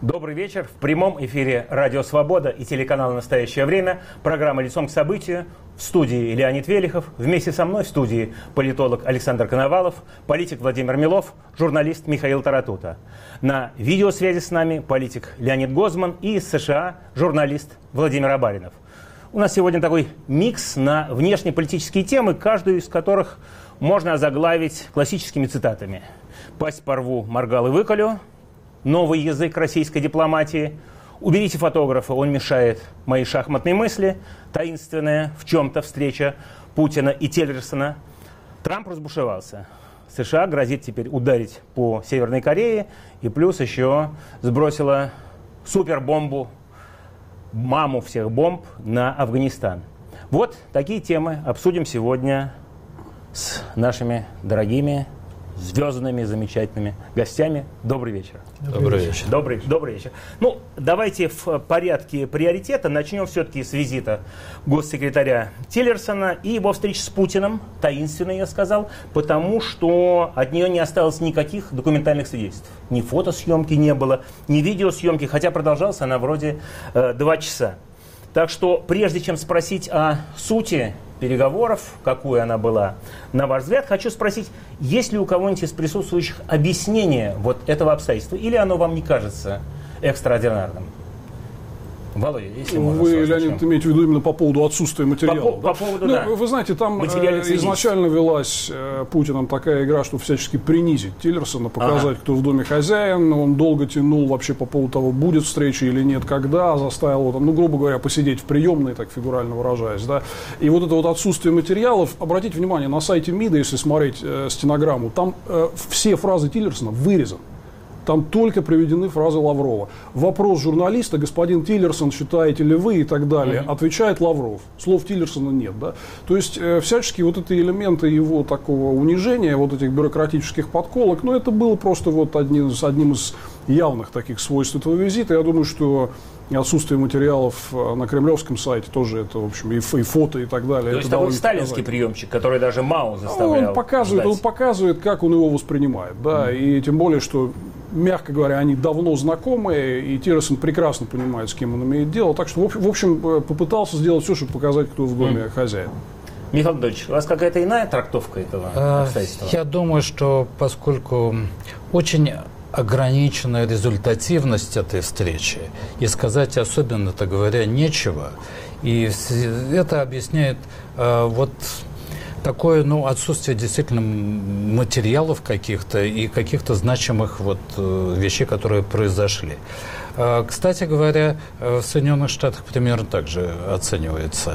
Добрый вечер. В прямом эфире «Радио Свобода» и телеканал «Настоящее время». Программа «Лицом к событию». В студии Леонид Велихов. Вместе со мной в студии политолог Александр Коновалов, политик Владимир Милов, журналист Михаил Таратута. На видеосвязи с нами политик Леонид Гозман и из США журналист Владимир Абаринов. У нас сегодня такой микс на внешнеполитические темы, каждую из которых можно озаглавить классическими цитатами. «Пасть порву, моргал и выколю», «Новый язык российской дипломатии», «Уберите фотографа, он мешает моей шахматной мысли», «Таинственная в чем-то встреча Путина и Тиллерсона». Трамп разбушевался. США грозит теперь ударить по Северной Корее и плюс еще сбросила супербомбу, маму всех бомб на Афганистан. Вот такие темы обсудим сегодня с нашими дорогими, звездными, замечательными гостями. Добрый вечер. Добрый вечер. Добрый вечер. Ну, давайте в порядке приоритета начнем все-таки с визита госсекретаря Тиллерсона и его встречи с Путиным. Таинственно, я сказал, потому что от нее не осталось никаких документальных свидетельств. Ни фотосъемки не было, ни видеосъемки, хотя продолжалась она вроде 2 часа. Так что, прежде чем спросить о сути переговоров, какой она была, на ваш взгляд, хочу спросить, есть ли у кого-нибудь из присутствующих объяснение вот этого обстоятельства, или оно вам не кажется экстраординарным? Володя, если можно. Вы, Леонид, имеете в виду именно по поводу отсутствия материалов? По поводу, да. Вы знаете, там изначально велась Путиным такая игра, что всячески принизить Тиллерсона, показать, кто в доме хозяин. Он долго тянул вообще по поводу того, будет встреча или нет, когда, заставил его, там, грубо говоря, посидеть в приемной, так фигурально выражаясь. Да? И вот это вот отсутствие материалов, обратите внимание, на сайте МИДа, если смотреть стенограмму, там все фразы Тиллерсона вырезаны. Там только приведены фразы Лаврова. Вопрос журналиста, господин Тиллерсон, считаете ли вы и так далее, отвечает Лавров. Слов Тиллерсона нет. Да? То есть всячески вот эти элементы его такого унижения, вот этих бюрократических подколок, ну это было просто вот одним из явных таких свойств этого визита. Я думаю, что отсутствие материалов на кремлевском сайте тоже это, в общем, и фото и так далее. То есть это вот сталинский приемчик, который даже Мао заставлял. Он показывает, как он его воспринимает. Да? И тем более, что, мягко говоря, они давно знакомы, и Тиллерсон прекрасно понимает, с кем он имеет дело. Так что, в общем, попытался сделать все, чтобы показать, кто в доме хозяин. Михаил Дольевич, у вас какая-то иная трактовка этого обстоятельства? Я думаю, что поскольку очень ограниченная результативность этой встречи, и сказать особенно-то говоря нечего, и это объясняет вот такое, отсутствие действительно материалов каких-то и каких-то значимых вот вещей, которые произошли. Кстати говоря, в Соединенных Штатах примерно так же оценивается.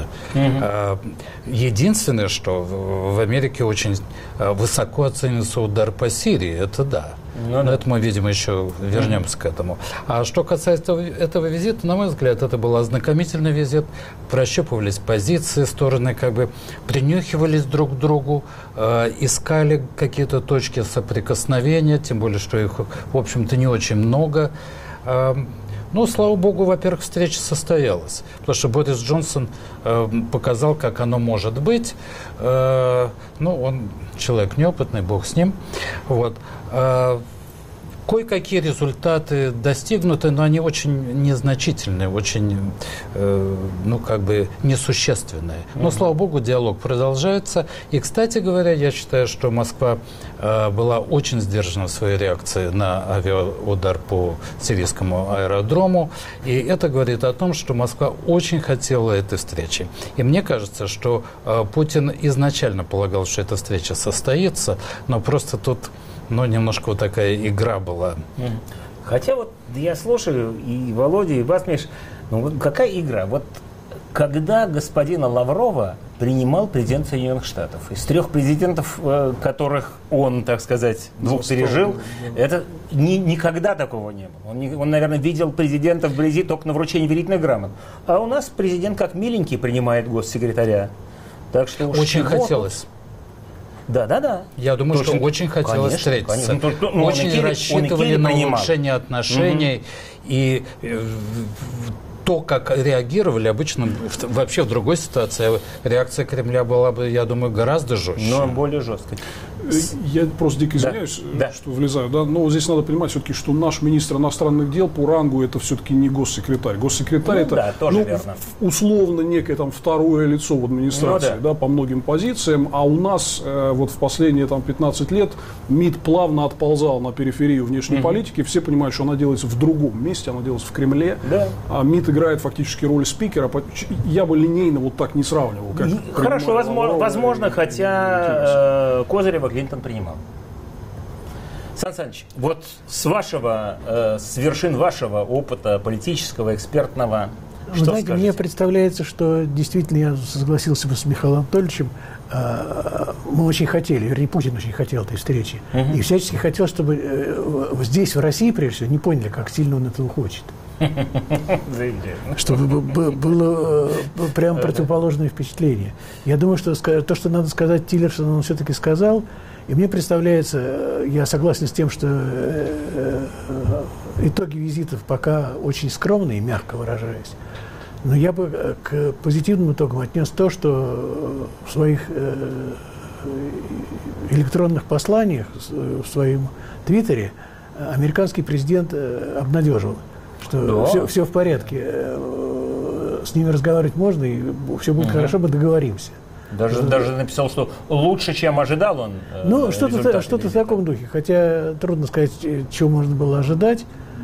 Единственное, что в Америке очень высоко оценивается удар по Сирии, это да. Но это мы, видимо, еще вернемся к этому. А что касается этого визита, на мой взгляд, это был ознакомительный визит. Прощупывались позиции, стороны как бы принюхивались друг к другу, искали какие-то точки соприкосновения, тем более, что их, в общем-то, не очень много. Слава богу, во-первых, встреча состоялась, потому что Борис Джонсон показал, как оно может быть. Он человек неопытный, бог с ним. Вот. Кое-какие результаты достигнуты, но они очень незначительные, очень, несущественные. Но, слава богу, диалог продолжается. И, кстати говоря, я считаю, что Москва была очень сдержана в своей реакции на авиаудар по сирийскому аэродрому. И это говорит о том, что Москва очень хотела этой встречи. И мне кажется, что Путин изначально полагал, что эта встреча состоится, но просто тут немножко вот такая игра была. Хотя вот я слушаю и Володю, и вас, Миш, какая игра? Вот когда господина Лаврова принимал президент Соединенных Штатов, из 3 президентов, которых он, так сказать, 2 пережил, это никогда такого не было. Он, наверное, видел президента вблизи только на вручении верительных грамот. А у нас президент как миленький принимает госсекретаря. Так что очень хотелось. Да. Я думаю, что очень хотелось встретиться. Очень рассчитывали на улучшение отношений. И то, как реагировали, обычно вообще в другой ситуации реакция Кремля была бы, я думаю, гораздо жестче. Но более жесткой. Я просто дико извиняюсь, что влезаю, да, но здесь надо понимать все-таки, что наш министр иностранных дел по рангу это все-таки не госсекретарь. Госсекретарь это тоже верно. Условно некое там второе лицо в администрации, да, по многим позициям, а у нас вот в последние там 15 лет МИД плавно отползал на периферию внешней политики, все понимают, что она делается в другом месте, она делается в Кремле, а МИД играет фактически роль спикера. Я бы линейно вот так не сравнивал. Как хорошо, возможно, хотя Козырева Клинтон принимал. Сан Саныч, вот с вершин вашего опыта политического, экспертного, что знаете, скажете? мне представляется, что действительно я согласился бы с Михаилом Анатольевичем. Мы очень хотели, вернее, Путин очень хотел этой встречи. И всячески хотел, чтобы здесь, в России, прежде всего, не поняли, как сильно он этого хочет. Чтобы было прямо противоположное впечатление. Я думаю, что то, что надо сказать Тиллерсону, он все-таки сказал. И мне представляется, я согласен с тем, что итоги визитов пока очень скромные, мягко выражаясь. Но я бы к позитивным итогам отнес то, что в своих электронных посланиях, в своем твиттере американский президент обнадежил, что все в порядке, с ними разговаривать можно, и все будет хорошо, мы договоримся. Даже написал, что лучше, чем ожидал он. Ну, что-то в таком духе. Хотя трудно сказать, чего можно было ожидать.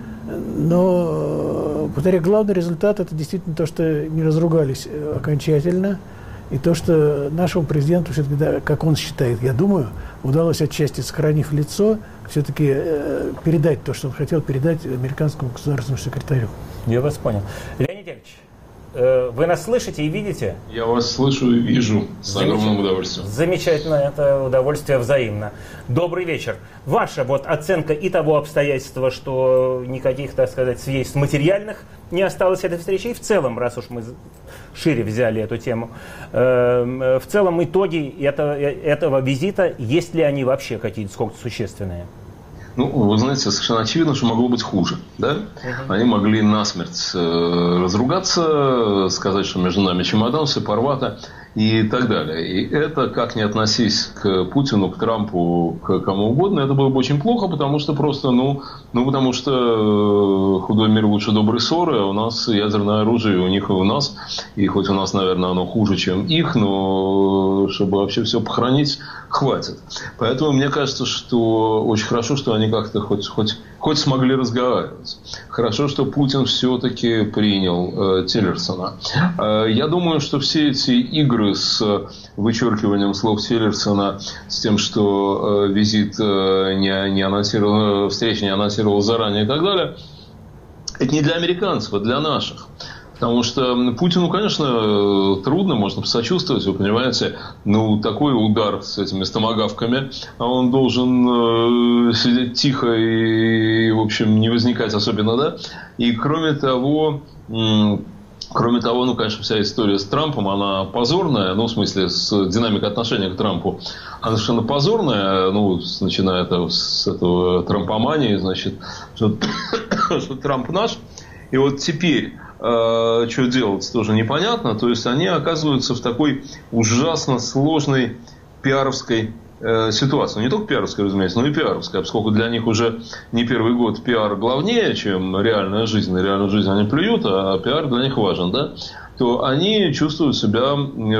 Но, повторяю, главный результат – это действительно то, что не разругались окончательно. И то, что нашему президенту, все-таки, да, как он считает, я думаю, удалось отчасти, сохранив лицо, все-таки передать то, что он хотел передать американскому государственному секретарю. Я вас понял. Леонид Яковлевич, вы нас слышите и видите? Я вас слышу и вижу с огромным удовольствием. Замечательно, это удовольствие взаимно. Добрый вечер. Ваша вот оценка и того обстоятельства, что никаких, так сказать, свидетельств материальных не осталось этой встречи, и в целом, раз уж мы шире взяли эту тему, в целом итоги этого визита, есть ли они вообще какие-то сколько-то существенные? Ну, вы знаете, совершенно очевидно, что могло быть хуже. Да? Они могли насмерть разругаться, сказать, что между нами чемодан, все порвато и так далее. И это, как ни относись к Путину, к Трампу, к кому угодно, это было бы очень плохо, потому что просто, потому что худой мир лучше доброй ссоры, а у нас ядерное оружие, у них и у нас. И хоть у нас, наверное, оно хуже, чем их, но чтобы вообще все похоронить, хватит. Поэтому мне кажется, что очень хорошо, что они как-то хоть смогли разговаривать. Хорошо, что Путин все-таки принял Тиллерсона. Я думаю, что все эти игры с вычеркиванием слов Тиллерсона, с тем, что визит не анонсировал, встреча не анонсировала заранее и так далее, это не для американцев, а для наших. Потому что Путину, конечно, трудно, можно посочувствовать, вы понимаете, такой удар с этими томагавками, а он должен сидеть тихо и, в общем, не возникать особенно, да. И кроме того, конечно, вся история с Трампом, она позорная, в смысле, с динамикой отношения к Трампу, она совершенно позорная, начиная с этого трампомании, значит, что Трамп наш, и вот теперь что делать, тоже непонятно. То есть они оказываются в такой ужасно сложной пиаровской ситуации. Не только пиаровской, разумеется, но и пиаровской. Поскольку для них уже не первый год пиар главнее, чем реальная жизнь. На реальную жизнь они плюют, а пиар для них важен, да? То они чувствуют себя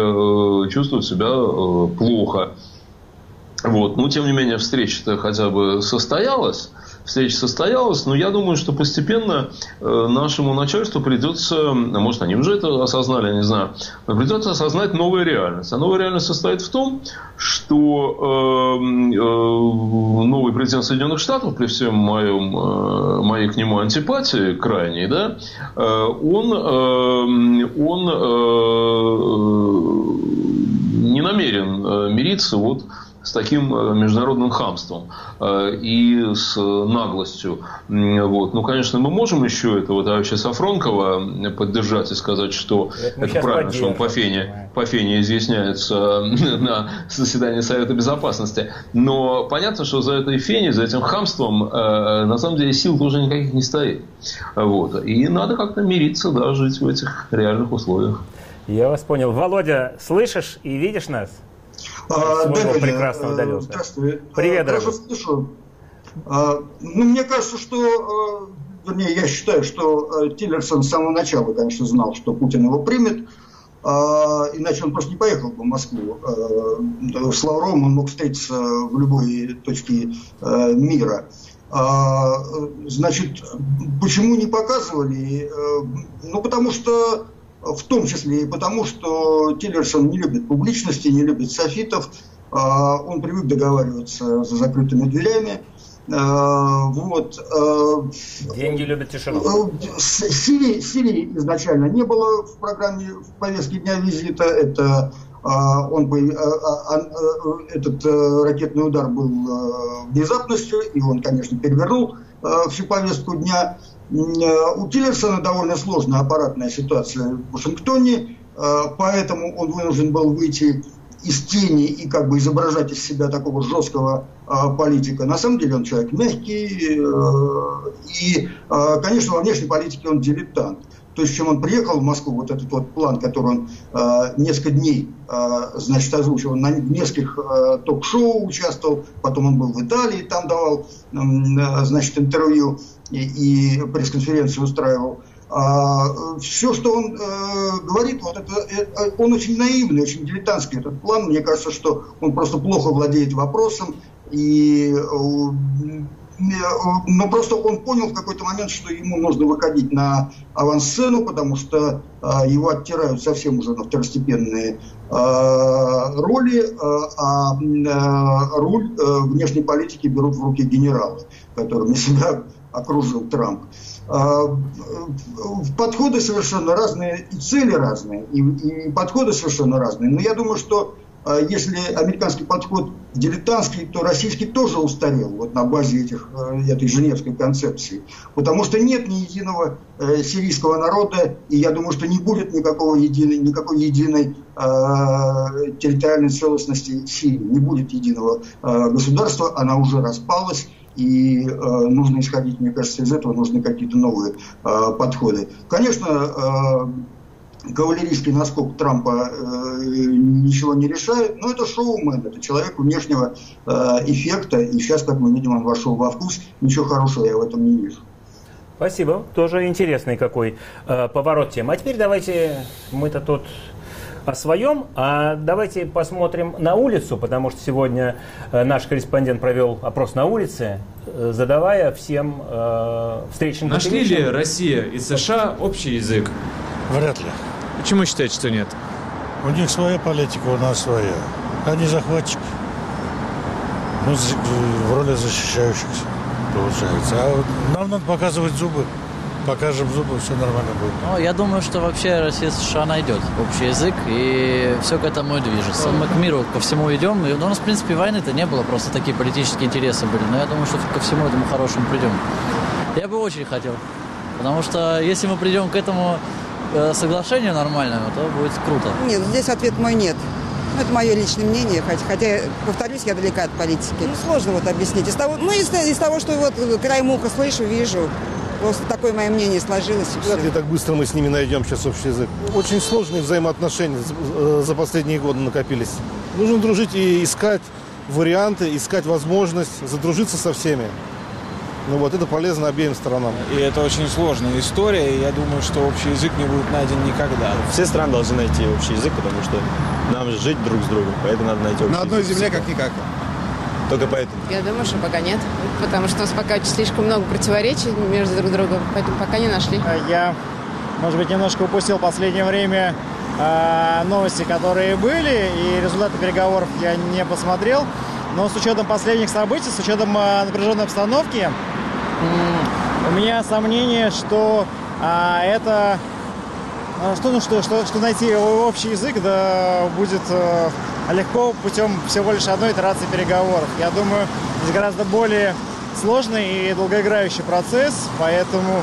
плохо. Вот. Но, тем не менее, встреча-то хотя бы состоялась. Встреча состоялась, но я думаю, что постепенно нашему начальству придется, может, они уже это осознали, я не знаю, но придется осознать новую реальность. А новая реальность состоит в том, что новый президент Соединенных Штатов, при всем моей к нему антипатии крайней, да, он не намерен мириться с таким международным хамством и с наглостью. Конечно, мы можем еще этого товарища Сафронкова поддержать и сказать, что это правильно, что он по фене изъясняется на заседании Совета Безопасности. Но понятно, что за этой феней, за этим хамством на самом деле сил тоже никаких не стоит. И надо как-то мириться, да, жить в этих реальных условиях. Я вас понял. Володя, слышишь и видишь нас? своего прекрасного далека. Здравствуй. Привет, дорогой. Слышу. Мне кажется, что, вернее, я считаю, что Тиллерсон с самого начала, конечно, знал, что Путин его примет, иначе он просто не поехал бы в Москву. С Лавровым он мог встретиться в любой точке мира. Значит, почему не показывали? Ну, потому что, в том числе и потому, что Тиллерсон не любит публичности, не любит софитов, он привык договариваться за закрытыми дверями. Вот. Деньги любят тишину. Сирии изначально не было в программе, в повестке дня визита. Этот ракетный удар был внезапностью, и он, конечно, перевернул всю повестку дня. У Тиллерсона довольно сложная аппаратная ситуация в Вашингтоне, поэтому он вынужден был выйти из тени и как бы изображать из себя такого жесткого политика. На самом деле он человек мягкий и, конечно, во внешней политике он дилетант. То есть, чем он приехал в Москву, вот этот вот план, который он несколько дней, значит, озвучивал, на нескольких ток-шоу участвовал, потом он был в Италии, там давал, значит, интервью и пресс-конференцию устраивал. Все, что он говорит, вот это, он очень наивный, очень дилетантский этот план. Мне кажется, что он просто плохо владеет вопросом. Но просто он понял в какой-то момент, что ему нужно выходить на авансцену, потому что его оттирают совсем уже на второстепенные роли, а руль внешней политики берут в руки генералы, которыми себя окружил Трамп. Подходы совершенно разные, и цели разные, и подходы совершенно разные. Но я думаю, что если американский подход дилетантский, то российский тоже устарел вот на базе этой женевской концепции. Потому что нет ни единого сирийского народа, и я думаю, что не будет никакой единой территориальной целостности Сирии. Не будет единого государства, она уже распалась. И нужно исходить, мне кажется, из этого нужны какие-то новые подходы. Конечно, кавалерийский наскок Трампа ничего не решает, но это шоумен, это человек внешнего эффекта, и сейчас, как мы видим, он вошел во вкус, ничего хорошего я в этом не вижу. Спасибо, тоже интересный какой поворот темы. А теперь давайте, мы-то тут о своем, а давайте посмотрим на улицу, потому что сегодня наш корреспондент провел опрос на улице, задавая всем встречным... Нашли ли Россия и США общий язык? Вряд ли. Почему считаете, что нет? У них своя политика, у нас своя. Они захватчики. Мы в роли защищающихся, получается. А вот нам надо показывать зубы. Покажем зубы, все нормально будет. Ну, я думаю, что вообще Россия и США найдет общий язык, и все к этому и движется. Мы к миру ко всему идем. И у нас, в принципе, войны-то не было, просто такие политические интересы были. Но я думаю, что ко всему этому хорошему придем. Я бы очень хотел. Потому что если мы придем к этому соглашению нормальному, то будет круто. Нет, здесь ответ мой нет. Это мое личное мнение, хотя, повторюсь, я далека от политики. Ну, сложно вот объяснить. Из того, что вот краем уха слышу, вижу, просто такое мое мнение сложилось. Вряд ли так быстро мы с ними найдем сейчас общий язык. Очень сложные взаимоотношения за последние годы накопились. Нужно дружить и искать варианты, искать возможность задружиться со всеми. Ну вот, это полезно обеим сторонам. И это очень сложная история, и я думаю, что общий язык не будет найден никогда. Все страны должны найти общий язык, потому что нам же жить друг с другом, поэтому надо найти общий язык. На одной земле как-никак. Только поэтому. Я думаю, что пока нет, потому что у нас пока слишком много противоречий между друг другом, поэтому пока не нашли. Я, может быть, немножко упустил в последнее время новости, которые были, и результаты переговоров я не посмотрел. Но с учетом последних событий, с учетом напряженной обстановки, у меня сомнение, что что найти общий язык будет легко путем всего лишь одной итерации переговоров. Я думаю, здесь гораздо более сложный и долгоиграющий процесс, поэтому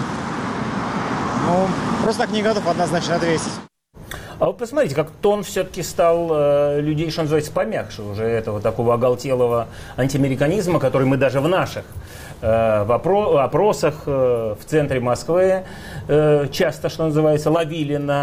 просто так не готов однозначно ответить. А вот посмотрите, как тон все-таки стал людей, что называется, помягче уже этого такого оголтелого антиамериканизма, который мы даже в наших опросах в центре Москвы часто, что называется, ловили на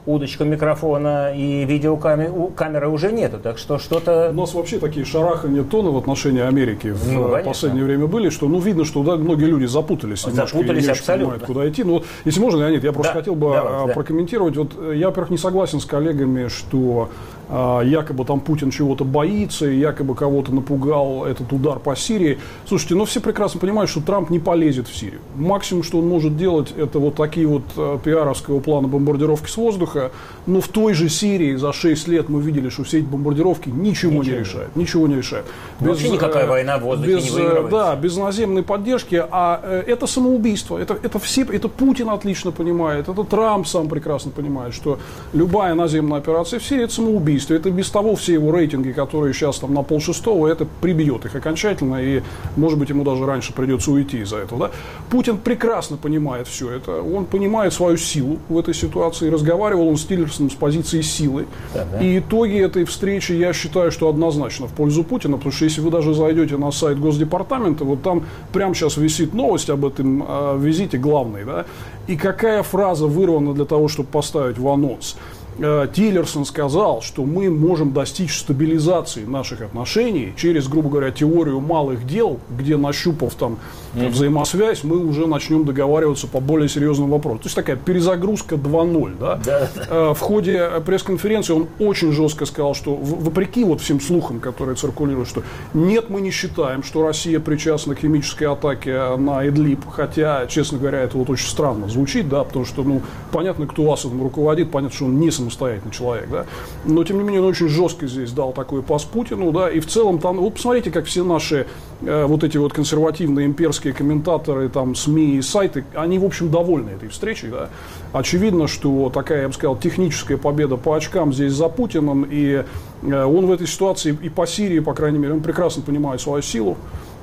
удочка микрофона и видеокамеры уже нету, так что что-то... У нас вообще такие шарахания тоны в отношении Америки в последнее время были, что видно, что многие люди запутались немножко, не очень понимают, куда идти. Но если можно, Леонид, я просто хотел бы прокомментировать. Вот я, во-первых, не согласен с коллегами, что якобы там Путин чего-то боится, и якобы кого-то напугал этот удар по Сирии. Слушайте, все прекрасно понимают, что Трамп не полезет в Сирию. Максимум, что он может делать, это вот такие вот пиаровского плана бомбардировки с воздуха. Но в той же Сирии за 6 лет мы видели, что все эти бомбардировки ничего не решают. Ничего не решают. Вообще никакая война в воздухе не выигрывается. Да, без наземной поддержки. А это самоубийство. Это Путин отлично понимает. Это Трамп сам прекрасно понимает, что любая наземная операция в Сирии – это самоубийство. Это без того все его рейтинги, которые сейчас там на 5/6, это прибьет их окончательно, и, может быть, ему даже раньше придется уйти из-за этого. Да? Путин прекрасно понимает все это, он понимает свою силу в этой ситуации, разговаривал он с Тиллерсоном с позиции силы, и итоги этой встречи, я считаю, что однозначно в пользу Путина, потому что если вы даже зайдете на сайт Госдепартамента, вот там прямо сейчас висит новость об этом визите главной, да, и какая фраза вырвана для того, чтобы поставить в анонс. Тиллерсон сказал, что мы можем достичь стабилизации наших отношений через, грубо говоря, теорию малых дел, где, нащупав там взаимосвязь, мы уже начнем договариваться по более серьезным вопросам. То есть такая перезагрузка 2.0. Да? В ходе пресс-конференции он очень жестко сказал, что вопреки вот всем слухам, которые циркулируют, что нет, мы не считаем, что Россия причастна к химической атаке на Идлиб, хотя, честно говоря, это вот очень странно звучит, да, потому что, понятно, кто Асадом руководит, понятно, что он не самостоятельный человек, да, но, тем не менее, он очень жестко здесь дал такой пас Путину, да, и в целом там, вот посмотрите, как все наши вот эти вот консервативные имперские комментаторы, там, СМИ и сайты, они, в общем, довольны этой встречей, да. Очевидно, что такая, я бы сказал, техническая победа по очкам здесь за Путиным, и он в этой ситуации и по Сирии, по крайней мере, он прекрасно понимает свою силу.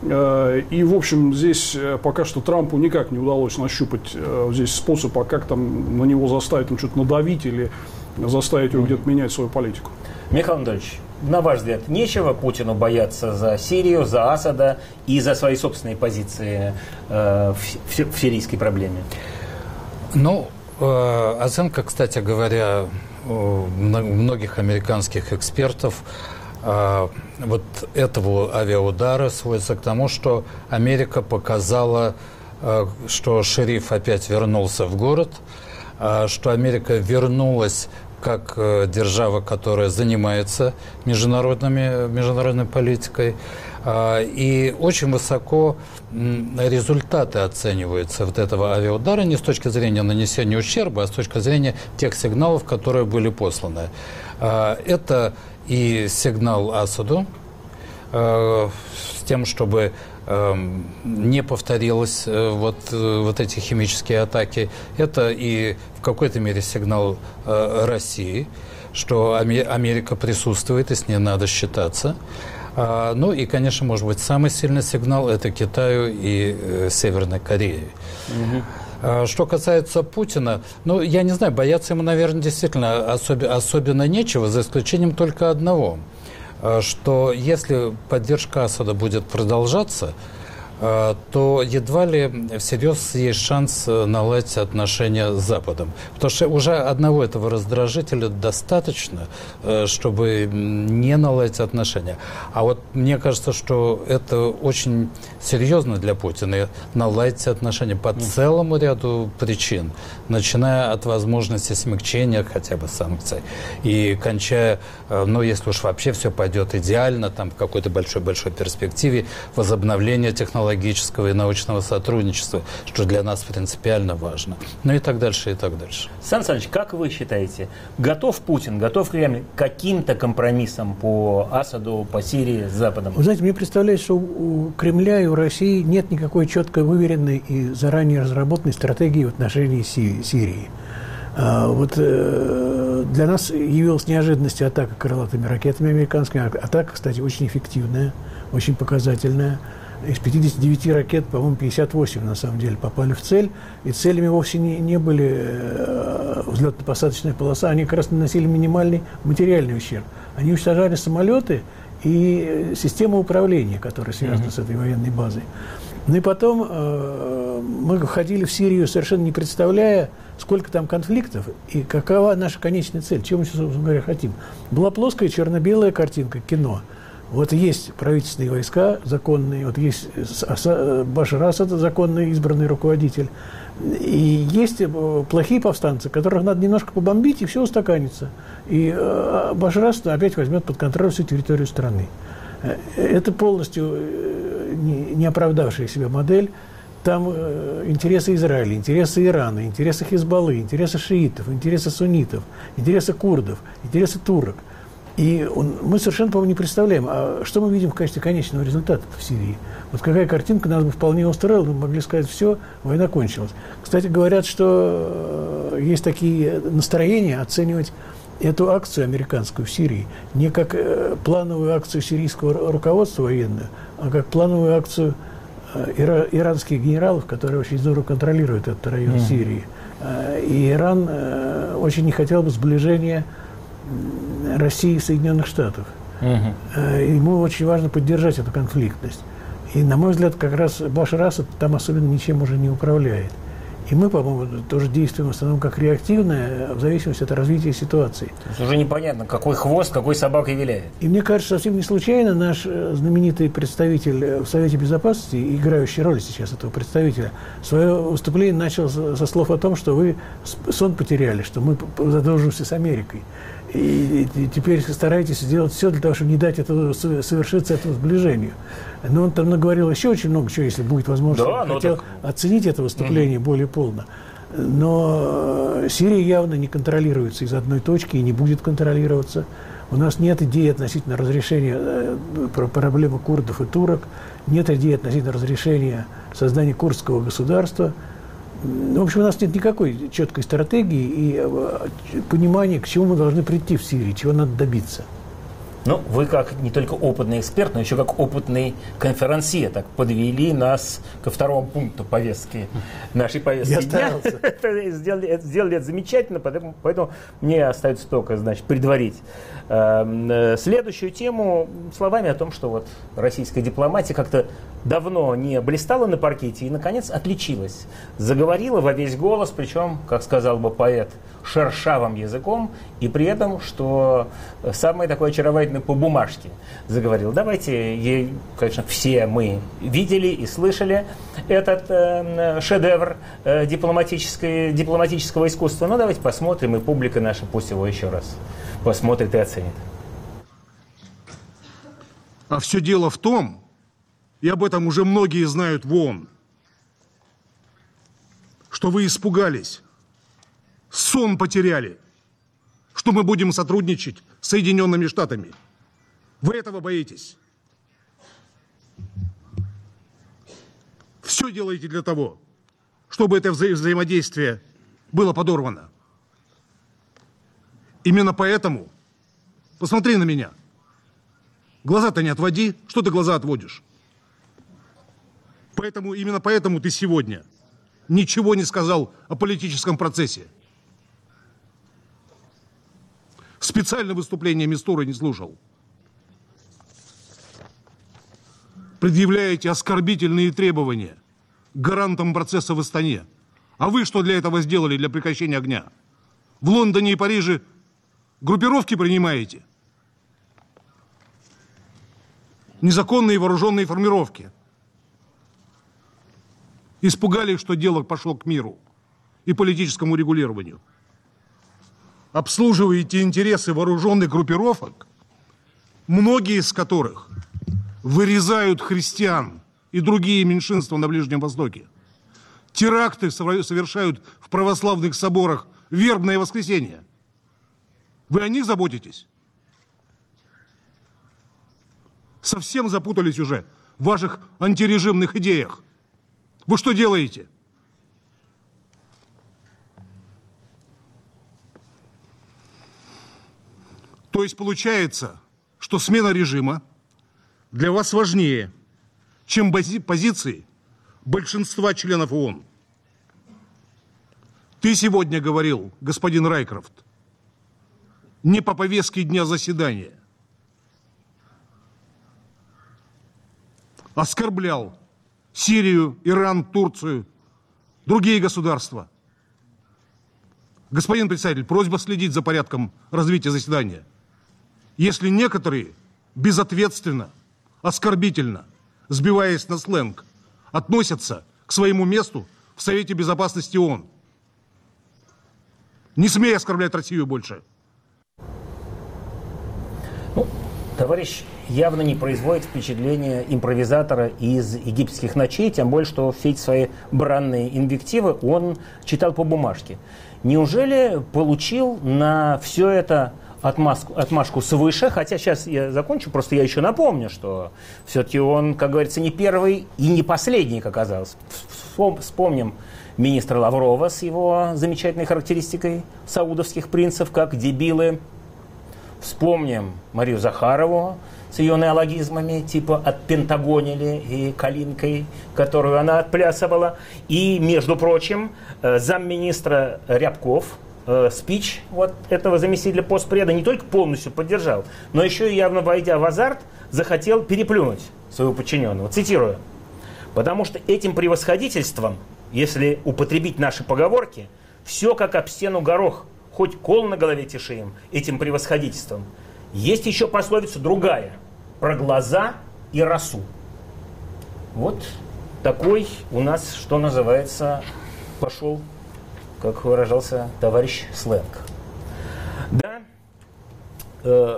И, в общем, здесь пока что Трампу никак не удалось нащупать здесь способа, как там на него заставить там что-то надавить или заставить его где-то менять свою политику. Михаил Анатольевич, на ваш взгляд, нечего Путину бояться за Сирию, за Асада и за свои собственные позиции в сирийской проблеме? Оценка, кстати говоря, многих американских экспертов вот этого авиаудара сводится к тому, что Америка показала, что шериф опять вернулся в город, что Америка вернулась как держава, которая занимается международной политикой. И очень высоко результаты оцениваются вот этого авиаудара не с точки зрения нанесения ущерба, а с точки зрения тех сигналов, которые были посланы. Это и сигнал Асаду с тем, чтобы не повторилось вот эти химические атаки. Это и в какой-то мере сигнал России, что Америка присутствует, и с ней надо считаться. И, конечно, может быть, самый сильный сигнал – это Китаю и Северной Корее. Что касается Путина, я не знаю, бояться ему, наверное, действительно особенно нечего, за исключением только одного, что если поддержка Асада будет продолжаться, то едва ли всерьез есть шанс наладить отношения с Западом. Потому что уже одного этого раздражителя достаточно, чтобы не наладить отношения. А вот мне кажется, что это очень серьезно для Путина наладить отношения по целому ряду причин, начиная от возможности смягчения хотя бы санкций и кончая, если уж вообще все пойдет идеально, там в какой-то большой-большой перспективе, возобновление технологического и научного сотрудничества, что для нас принципиально важно. И так дальше, и так дальше. Сан Саныч, как вы считаете, готов Путин, готов Кремль к каким-то компромиссам по Асаду, по Сирии с Западом? Вы знаете, мне представляется, что у Кремля и у России нет никакой четко выверенной и заранее разработанной стратегии в отношении Сирии. Для нас явилась неожиданностью атака крылатыми ракетами американскими. Атака, кстати, очень эффективная, очень показательная. Из 59 ракет, по-моему, 58 на самом деле попали в цель. И целями вовсе не были взлетно-посадочная полоса, они как раз наносили минимальный материальный ущерб. Они уничтожали самолеты и систему управления, которая связана с этой военной базой. И потом мы входили в Сирию, совершенно не представляя, сколько там конфликтов и какова наша конечная цель, чего мы, собственно говоря, хотим. Была плоская черно-белая картинка, кино. Вот есть правительственные войска законные, вот есть Башар Асад, законный избранный руководитель, и есть плохие повстанцы, которых надо немножко побомбить, и все устаканится. И Башар Асад опять возьмет под контроль всю территорию страны. Это полностью не оправдавшая себя модель. Там интересы Израиля, интересы Ирана, интересы Хизбаллы, интересы шиитов, интересы суннитов, интересы курдов, интересы турок. И мы совершенно, по-моему, не представляем, а что мы видим в качестве конечного результата в Сирии. Вот какая картинка нас бы вполне устроила, мы могли сказать, все, война кончилась. Кстати, говорят, что есть такие настроения оценивать эту акцию американскую в Сирии не как плановую акцию сирийского руководства военную, а как плановую акцию иранских генералов, которые очень здорово контролируют этот район Сирии. И Иран очень не хотел бы сближения России и Соединенных Штатов. Ему очень важно поддержать эту конфликтность. И, на мой взгляд, как раз Башар Асад там особенно ничем уже не управляет. И мы, по-моему, тоже действуем в основном как реактивное, в зависимости от развития ситуации. То есть уже непонятно, какой хвост, какой собакой виляет. И мне кажется, совсем не случайно наш знаменитый представитель в Совете Безопасности, играющий роль сейчас этого представителя, свое выступление начал со слов о том, что вы сон потеряли, что мы задружимся с Америкой. И теперь старайтесь сделать все для того, чтобы не дать совершиться этому сближению. Но он там наговорил еще очень много чего, если будет возможность. Да, хотел оценить это выступление более полно. Но Сирия явно не контролируется из одной точки и не будет контролироваться. У нас нет идеи относительно разрешения проблемы курдов и турок, нет идеи относительно разрешения создания курдского государства. В общем, у нас нет никакой четкой стратегии и понимания, к чему мы должны прийти в Сирии, чего надо добиться. Ну, вы как не только опытный эксперт, но еще как опытный конферансье, так подвели нас ко второму пункту повестки, нашей повестки. Я старался. Сделали это замечательно, поэтому мне остается только, значит, предварить следующую тему словами о том, что вот российская дипломатия как-то давно не блистала на паркете и, наконец, отличилась. Заговорила во весь голос, причем, как сказал бы поэт, шершавым языком, и при этом, что самое такое очаровательное по бумажке заговорил. Давайте, конечно, все мы видели и слышали этот шедевр дипломатического искусства, но давайте посмотрим, и публика наша пусть его еще раз посмотрит и оценит. А все дело в том, и об этом уже многие знают в ООН, что вы испугались, сон потеряли, что мы будем сотрудничать с Соединенными Штатами. Вы этого боитесь. Все делаете для того, чтобы это взаимодействие было подорвано. Именно поэтому, посмотри на меня, глаза-то не отводи, что ты глаза отводишь? Именно поэтому ты сегодня ничего не сказал о политическом процессе. Специально выступление Мистуры не слушал. Предъявляете оскорбительные требования гарантам процесса в Астане. А вы что для этого сделали, для прекращения огня? В Лондоне и Париже группировки принимаете? Незаконные вооруженные формировки. Испугались, что дело пошло к миру и политическому регулированию. Обслуживаете интересы вооруженных группировок, многие из которых вырезают христиан и другие меньшинства на Ближнем Востоке. Теракты совершают в православных соборах в вербное воскресенье. Вы о них заботитесь? Совсем запутались уже в ваших антирежимных идеях. Вы что делаете? То есть получается, что смена режима для вас важнее, чем позиции большинства членов ООН. Ты сегодня говорил, господин Райкрофт, не по повестке дня заседания. Оскорблял Сирию, Иран, Турцию, другие государства. Господин председатель, просьба следить за порядком развития заседания. Если некоторые безответственно, оскорбительно, сбиваясь на сленг, относятся к своему месту в Совете Безопасности ООН, не смей оскорблять Россию больше. Ну, товарищ явно не производит впечатления импровизатора из египетских ночей, тем более, что все эти свои бранные инвективы он читал по бумажке. Неужели получил на все это отмашку свыше? Хотя сейчас я закончу, просто я еще напомню, что все-таки он, как говорится, не первый и не последний, как оказалось. Вспомним министра Лаврова с его замечательной характеристикой саудовских принцев, как дебилы. Вспомним Марию Захарову с ее неологизмами, типа «отпентагонили» и «калинкой», которую она отплясывала. И, между прочим, замминистра Рябков спич вот этого заместителя постпреда не только полностью поддержал, но еще и, явно войдя в азарт, захотел переплюнуть своего подчиненного. Цитирую. «Потому что этим превосходительством, если употребить наши поговорки, все как об стену горох, хоть кол на голове тиши им, этим превосходительством. Есть еще пословица другая, про глаза и росу». Вот такой у нас, что называется, пошел, как выражался товарищ, сленг. Да,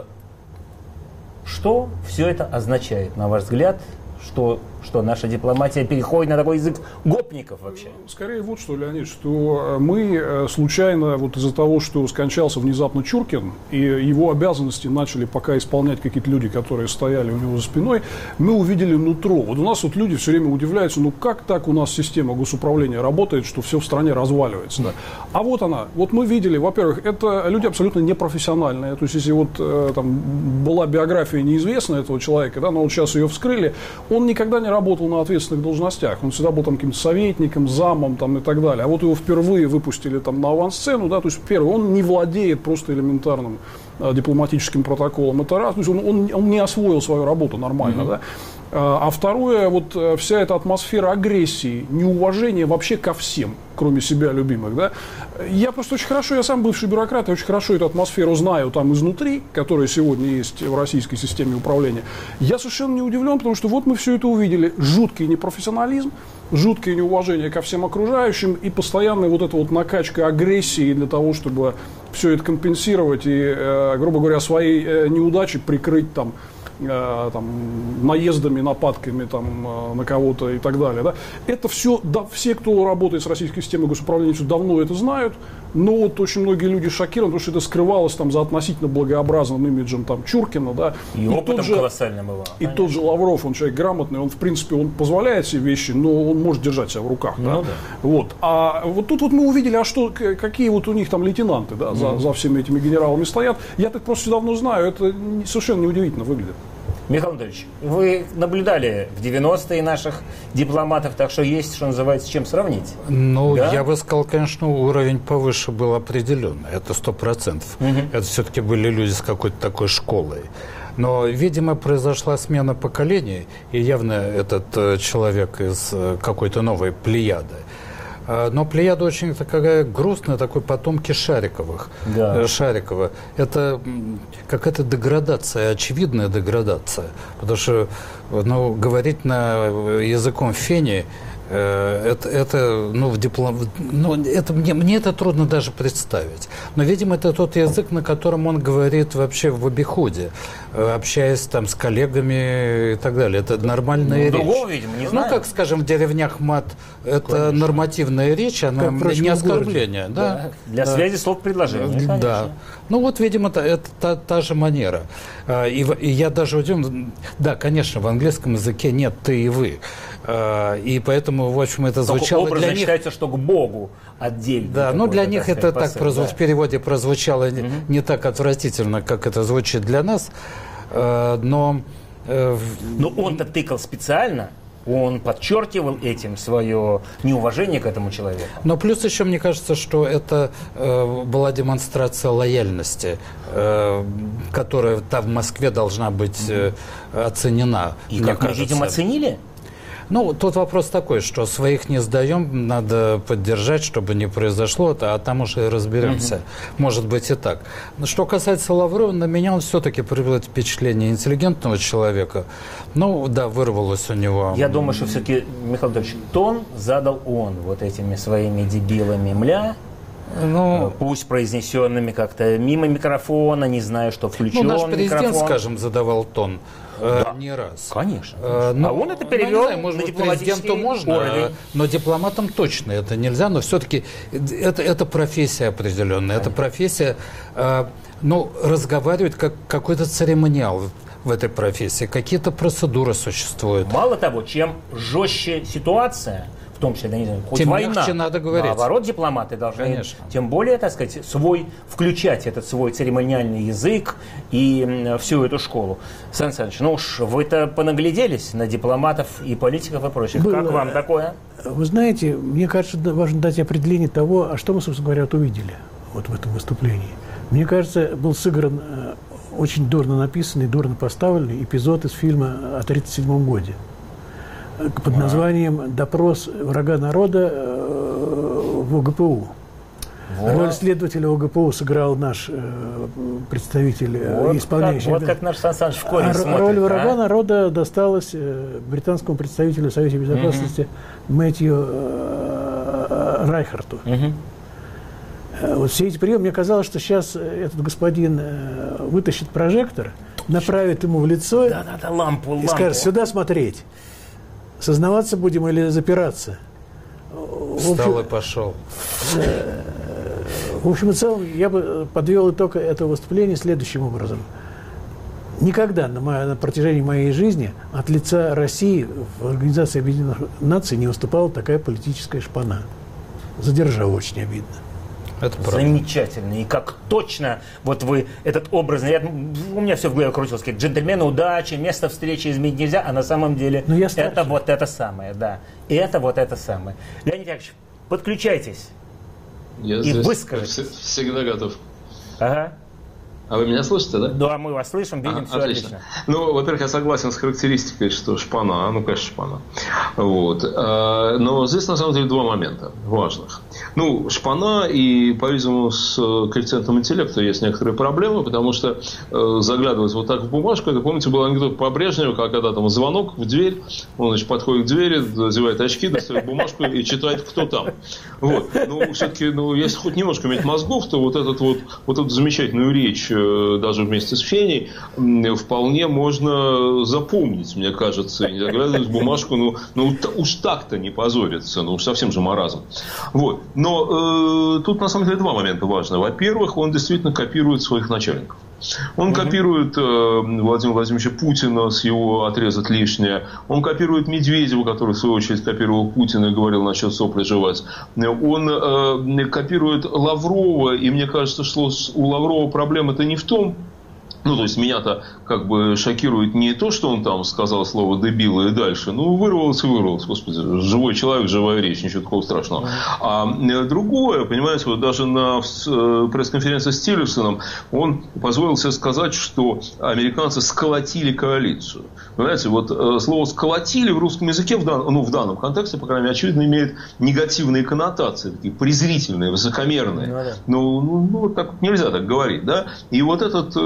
что все это означает, на ваш взгляд? Что наша дипломатия переходит на такой язык гопников вообще? Скорее вот что, Леонид, что мы случайно вот из-за того, что скончался внезапно Чуркин, и его обязанности начали пока исполнять какие-то люди, которые стояли у него за спиной, мы увидели нутро. Вот у нас вот люди все время удивляются, ну как так у нас система госуправления работает, что все в стране разваливается. Да? А вот она, вот мы видели, во-первых, это люди абсолютно непрофессиональные, то есть если вот там была биография неизвестная этого человека, да, но вот сейчас ее вскрыли, он никогда не работал на ответственных должностях. Он всегда был там каким-то советником, замом там, и так далее. А вот его впервые выпустили там на авансцену, да, то есть первый, он не владеет просто элементарным дипломатическим протоколом. Это раз, то есть он не освоил свою работу нормально, да. А второе, вот вся эта атмосфера агрессии, неуважения вообще ко всем, кроме себя любимых, да. Я просто очень хорошо, я сам бывший бюрократ, я очень хорошо эту атмосферу знаю там изнутри, которая сегодня есть в российской системе управления. Я совершенно не удивлен, потому что вот мы все это увидели. Жуткий непрофессионализм, жуткое неуважение ко всем окружающим и постоянная вот эта вот накачка агрессии для того, чтобы все это компенсировать и, грубо говоря, свои неудачи прикрыть там наездами, нападками там, на кого-то и так далее. Да? Это все, да, все, кто работает с российской системой госуправления, все давно это знают, но вот очень многие люди шокированы, потому что это скрывалось там за относительно благообразным имиджем там, Чуркина. Да? И опытом колоссальным его. И тот же Лавров, он человек грамотный, он в принципе он позволяет себе вещи, но он может держать себя в руках. Да? Да. Вот. А вот тут вот мы увидели, а что, какие вот у них там лейтенанты, да, за всеми этими генералами стоят. Я так просто давно знаю, это совершенно неудивительно выглядит. Михаил Анатольевич, вы наблюдали в 90-е наших дипломатов, так что есть, что называется, с чем сравнить. Ну, да? Я бы сказал, конечно, уровень повыше был определенный, это 100%. Это все-таки были люди с какой-то такой школой. Но, видимо, произошла смена поколений, и явно этот человек из какой-то новой плеяды. Но плеяда очень такая грустная, такой потомки Шариковых. Да. Шарикова. Это какая-то деградация, очевидная деградация. Потому что говорить языком фени, это мне это трудно даже представить. Но, видимо, это тот язык, на котором он говорит вообще в обиходе, общаясь там с коллегами и так далее. Это нормальная речь. Другого, видимо, не знаю. Ну, как, скажем, в деревнях мат, это конечно. Нормативная речь, она не оскорбление. Да? Для связи слов предложения. Да. Ну, вот, видимо, это та же манера. И я даже удивлен, да, конечно, в английском языке нет «ты» и «вы». И поэтому, в общем, это звучало для них... считается, что к Богу отдельно. Да, но для них это так в переводе прозвучало не так отвратительно, как это звучит для нас. Но он-то тыкал специально, он подчеркивал этим свое неуважение к этому человеку. Но плюс еще, мне кажется, что это была демонстрация лояльности, которая там в Москве должна быть оценена. И, как мы видим, оценили? Ну, тут вопрос такой, что своих не сдаем, надо поддержать, чтобы не произошло, а там уже и разберемся. Может быть и так. Но что касается Лаврова, на меня он все-таки производит впечатление интеллигентного человека. Ну, да, вырвалось у него. Я думаю, что все-таки, Михаил Анатольевич, тон задал он вот этими своими дебилами мля. Ну, пусть произнесенными как-то мимо микрофона, не знаю, что включен наш президент, микрофон. Скажем, задавал тон. Да, не раз. Конечно. А он это перевел на дипломатический можно, уровень. Но дипломатам точно это нельзя. Но все-таки это профессия определенная. Это профессия, разговаривать как какой-то церемониал в этой профессии. Какие-то процедуры существуют. Мало того, чем жестче ситуация, в том числе, не знаю, хоть тем война, мягче надо говорить. Наоборот, дипломаты должны, конечно, тем более, так сказать, включать этот свой церемониальный язык и всю эту школу. Сан Саныч, ну уж вы-то понагляделись на дипломатов и политиков и прочих. Как вам такое? Вы знаете, мне кажется, важно дать определение того, а что мы, собственно говоря, увидели вот в этом выступлении. Мне кажется, был сыгран очень дурно написанный, дурно поставленный эпизод из фильма о 1937 году. Под названием «Допрос врага народа в ОГПУ». Роль следователя ОГПУ сыграл наш представитель, исполняющий. Вот как наш Сан Саныч в корень смотрит. Роль врага народа досталась британскому представителю в Совете Безопасности Мэтью Райхарту. Вот все эти приемы, мне казалось, что сейчас этот господин вытащит прожектор, направит ему в лицо лампу. И скажет: сюда смотреть. Сознаваться будем или запираться? Встал и пошел. В общем и целом, я бы подвел итог этого выступления следующим образом. Никогда на протяжении моей жизни от лица России в Организации Объединенных Наций не выступала такая политическая шпана. За державу очень обидно. Это замечательно. И как точно вот вы этот образный... У меня все в голове крутилось. Как джентльмены, удачи, место встречи изменить нельзя, а на самом деле это вот это самое. Да. И это вот это самое. Леонид Яковлевич, подключайтесь. Я и выскажитесь. Всегда готов. Ага. А вы меня слышите, да? Да, мы вас слышим, видим, все отлично. Ну, во-первых, я согласен с характеристикой, что шпана, конечно, шпана. Вот. Но здесь, на самом деле, два момента важных. Ну, шпана и, по-видимому, с коэффициентом интеллекта есть некоторые проблемы, потому что заглядывать вот так в бумажку, это, помните, был анекдот по Брежневу, когда там звонок в дверь, он, значит, подходит к двери, надевает очки, достает бумажку и читает, кто там. Вот. Ну, все-таки, если хоть немножко иметь мозгов, то вот эту замечательную речь, даже вместе с Феней, вполне можно запомнить, мне кажется, и не заглядывать в бумажку, уж так-то не позориться, уж совсем же маразм. Вот. Но тут на самом деле два момента важны. Во-первых, он действительно копирует своих начальников. Он копирует Владимира Владимировича Путина с его «отрезать лишнее». Он копирует Медведева, который в свою очередь копировал Путина и говорил насчет сопли жевать. Он копирует Лаврова, и мне кажется, что у Лаврова проблема-то не в том, то есть меня-то как бы шокирует не то, что он там сказал слово «дебилы» и дальше. Вырвалось и вырвалось. Господи, живой человек, живая речь, ничего такого страшного. А другое, понимаете, вот даже на пресс-конференции с Тиллерсоном он позволил себе сказать, что американцы сколотили коалицию. Понимаете, вот слово «сколотили» в русском языке в данном контексте, по крайней мере, очевидно, имеет негативные коннотации, такие презрительные, высокомерные. Вот так нельзя так говорить, да? И вот этот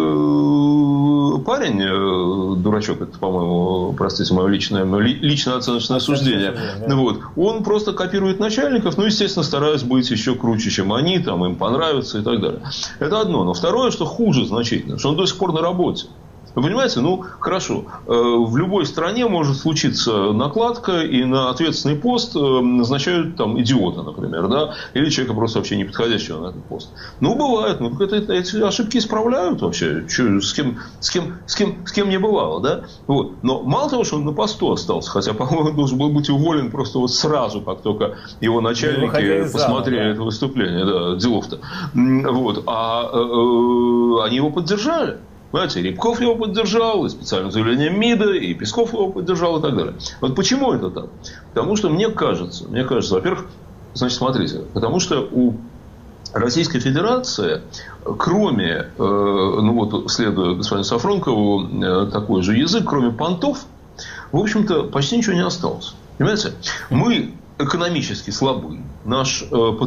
парень, дурачок, это, по-моему, простите, мое личное оценочное суждение, вот, он просто копирует начальников, естественно, стараясь быть еще круче, чем они, там, им понравится и так далее. Это одно. Но второе, что хуже значительно, что он до сих пор на работе. Вы понимаете, хорошо, в любой стране может случиться накладка, и на ответственный пост назначают там идиота, например, да, или человека просто вообще неподходящего на этот пост. Бывает, эти ошибки исправляют вообще, с кем не бывало, да, вот. Но мало того, что он на посту остался, хотя, по-моему, должен был быть уволен просто вот сразу, как только его начальники посмотрели это выступление, да, делов-то, вот, они его поддержали. Понимаете, Рябков его поддержал, и специальное заявление МИДа, и Песков его поддержал, и так далее. Вот почему это так? Потому что мне кажется, во-первых, значит, смотрите, потому что у Российской Федерации, кроме, следуя господину Сафронкову, такой же язык, кроме понтов, в общем-то, почти ничего не осталось. Понимаете? Мы экономически слабы. Наша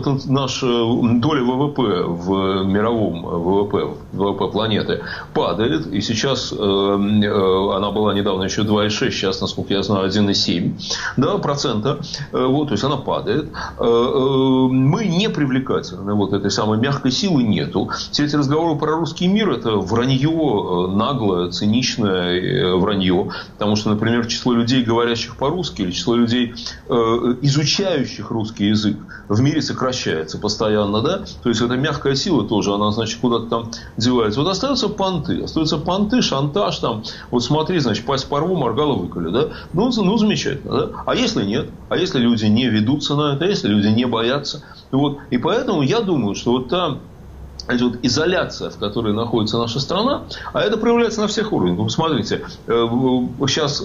доля ВВП в мировом ВВП планеты падает. И сейчас она была недавно еще 2,6, сейчас, насколько я знаю, 1,7%. Да, процента. Вот, то есть она падает. Мы не привлекательны. Вот этой самой мягкой силы нету. Все эти разговоры про русский мир – это вранье, наглое, циничное вранье. Потому что, например, число людей, говорящих по-русски, или число людей, изучающих русский язык, в мире сокращается постоянно, да? То есть эта мягкая сила тоже, она, значит, куда-то там девается. Вот остаются понты, шантаж там. Вот смотри, значит, пасть порву, моргало выколи, да? Ну, замечательно, да? А если нет? А если люди не ведутся на это? А если люди не боятся? Вот. И поэтому я думаю, что вот та изоляция, в которой находится наша страна, а это проявляется на всех уровнях. Вы посмотрите, сейчас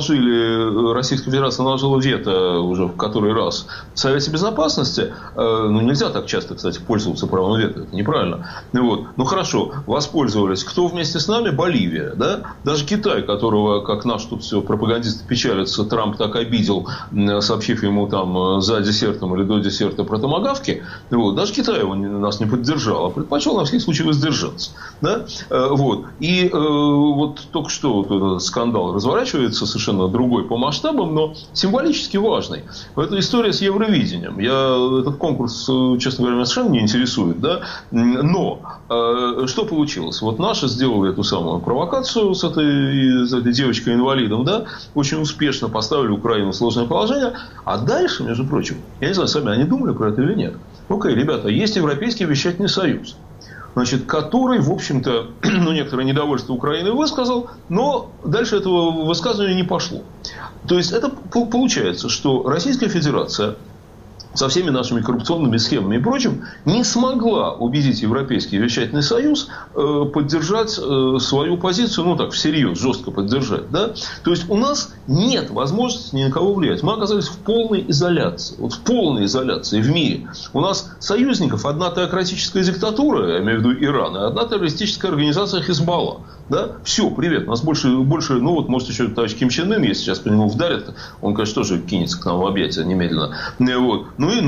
Российская Федерация наложила вето уже в который раз в Совете Безопасности. Ну, нельзя так часто, кстати, пользоваться правом вето. Это неправильно. Вот. Ну, хорошо, воспользовались. Кто вместе с нами? Боливия. Да? Даже Китай, которого, как наш тут все пропагандисты печалятся, Трамп так обидел, сообщив ему там за десертом или до десерта про томагавки. Вот. Даже Китай нас не поддержал, предпочел на всякий случай воздержаться. Да? Вот. И вот только что вот этот скандал разворачивается, совершенно другой по масштабам, но символически важный. Это история с Евровидением. Этот конкурс, честно говоря, меня совершенно не интересует. Да? Но что получилось? Вот наши сделали эту самую провокацию с этой девочкой-инвалидом, да? Очень успешно поставили Украину в сложное положение. А дальше, между прочим, я не знаю, сами они думали про это или нет. Окей, ребята, есть Европейский вещательный союз, значит, который, в общем-то, некоторое недовольство Украины высказал, но дальше этого высказывания не пошло. То есть, это получается, что Российская Федерация со всеми нашими коррупционными схемами и прочим не смогла убедить Европейский вещательный союз поддержать свою позицию, ну так, всерьез, жестко поддержать. Да? То есть, у нас нет возможности ни на кого влиять. Мы оказались в полной изоляции. Вот в полной изоляции в мире. У нас союзников одна теократическая диктатура, я имею в виду Иран, и одна террористическая организация Хизбалла. Да? Все, привет. У нас больше, ну вот, может, еще товарищ Ким Чен Ын, если сейчас по нему вдарят, он, конечно, тоже кинется к нам в объятия немедленно. Вот.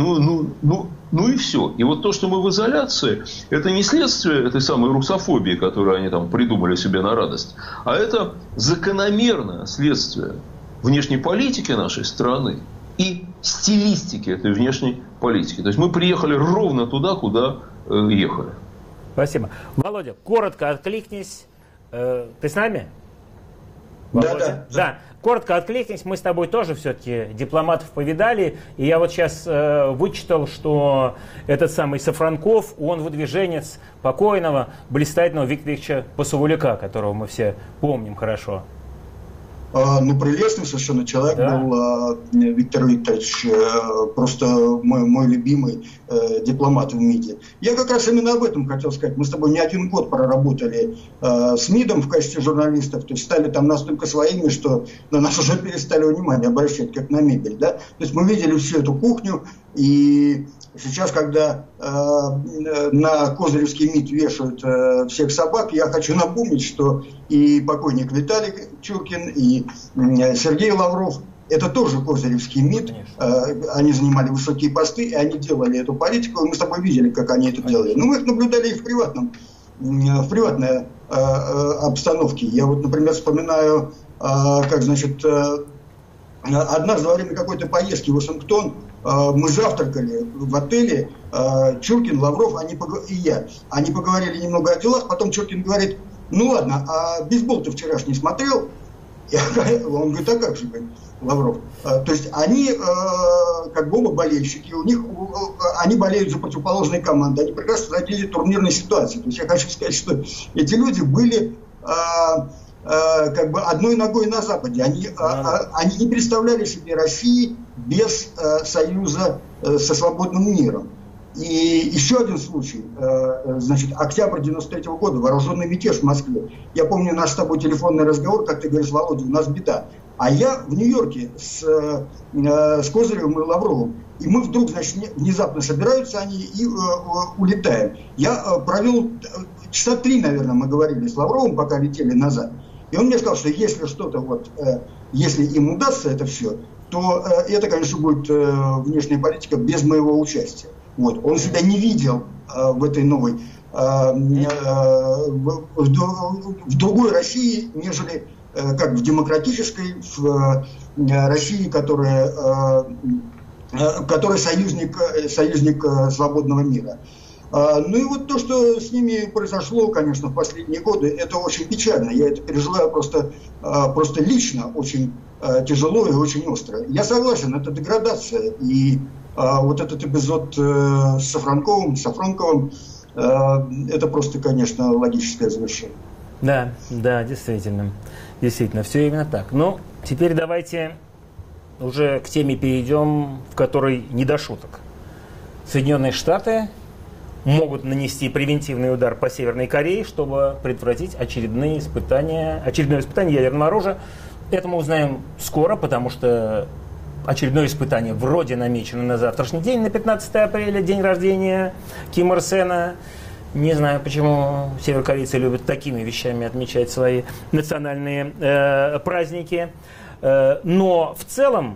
Ну и все. И вот то, что мы в изоляции, это не следствие этой самой русофобии, которую они там придумали себе на радость, а это закономерное следствие внешней политики нашей страны и стилистики этой внешней политики. То есть мы приехали ровно туда, куда ехали. Спасибо. Володя, коротко откликнись. Ты с нами? Володя? Да. Коротко откликнись, мы с тобой тоже все-таки дипломатов повидали, и я вот сейчас вычитал, что этот самый Сафранков, он выдвиженец покойного, блистательного Виктора Викторовича Посовуляка, которого мы все помним хорошо. Ну, прелестный совершенно человек был Виктор Викторович, просто мой любимый дипломат в МИДе. Я как раз именно об этом хотел сказать. Мы с тобой не один год проработали с МИДом в качестве журналистов, то есть стали там настолько своими, что на нас уже перестали внимание обращать, как на мебель. Да? То есть мы видели всю эту кухню, и сейчас, когда на Козыревский МИД вешают всех собак, я хочу напомнить, что и покойник Виталий Чуркин, и Сергей Лавров – это тоже Козыревский МИД. Они занимали высокие посты, и они делали эту политику. И мы с тобой видели, как они это делали. Но мы их наблюдали и в приватной обстановке. Я вот, например, вспоминаю, как, значит, однажды во время какой-то поездки в Вашингтон мы завтракали в отеле, Чуркин, Лавров и я. Они поговорили немного о делах, потом Чуркин говорит: ну ладно, а бейсбол ты вчерашний смотрел? Он говорит: а как же, Лавров? То есть они, как бы оба болельщики, они болеют за противоположные команды, они прекрасно владели турнирной ситуацией. То есть я хочу сказать, что эти люди были как бы одной ногой на Западе. Они не представляли себе России без союза со свободным миром. И еще один случай, значит, октябрь 93-го года, вооруженный мятеж в Москве. Я помню наш с тобой телефонный разговор, как ты говоришь: Володя, у нас беда. А я в Нью-Йорке с Козыревым и Лавровым. И мы вдруг, значит, внезапно собираются они и улетаем. Я провел часа 3, наверное, мы говорили с Лавровым, пока летели назад. И он мне сказал, что если что-то вот, если им удастся это все, то это, конечно, будет внешняя политика без моего участия. Вот. Он себя не видел в этой новой, в другой России, нежели как в демократической, в России, которая союзник свободного мира. Ну и вот то, что с ними произошло, конечно, в последние годы, это очень печально. Я это переживаю просто лично очень тяжело и очень остро. Я согласен, это деградация. И вот этот эпизод с Сафронковым, это просто, конечно, логическое завершение. Да, действительно. Действительно, все именно так. Ну, теперь давайте уже к теме перейдем, в которой не до шуток. Соединенные Штаты могут нанести превентивный удар по Северной Корее, чтобы предотвратить очередное испытание ядерного оружия. Это мы узнаем скоро, потому что очередное испытание вроде намечено на завтрашний день, на 15 апреля, день рождения Кима Ир Сена. Не знаю, почему северокорейцы любят такими вещами отмечать свои национальные праздники. Но в целом,